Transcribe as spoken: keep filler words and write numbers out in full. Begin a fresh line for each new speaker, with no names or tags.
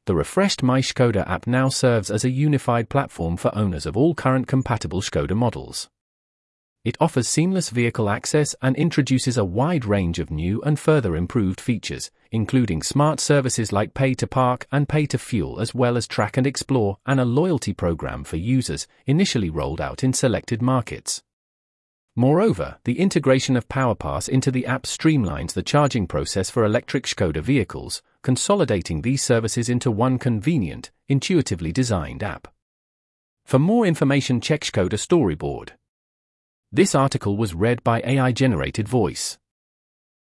the refreshed My Škoda app now serves as a unified platform for owners of all current compatible Škoda models. It offers seamless vehicle access and introduces a wide range of new and further improved features, including smart services like Pay to Park and Pay to Fuel, as well as Track and Explore and a loyalty program for users, initially rolled out in selected markets. Moreover, the integration of PowerPass into the app streamlines the charging process for electric Škoda vehicles, consolidating these services into one convenient, intuitively designed app. For more information, check Škoda Storyboard. This article was read by A I-generated voice.